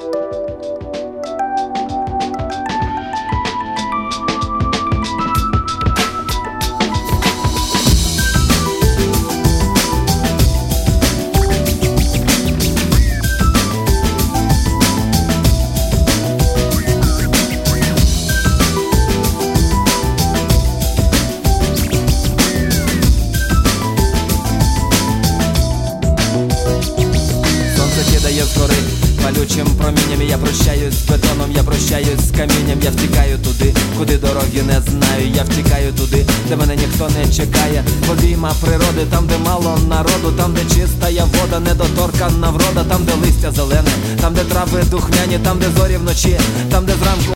Кидає згори палючим промінням. Я прощаюсь з бетоном, я прощаюсь з камінням. Я втікаю туди, куди дороги не знаю. Я втікаю туди, де мене ніхто не чекає. Обійма природи, там де мало народу, там де чистая вода, недоторканна врода, там де листя зелене, там де трави духмяні, там де зорі вночі, там де зранку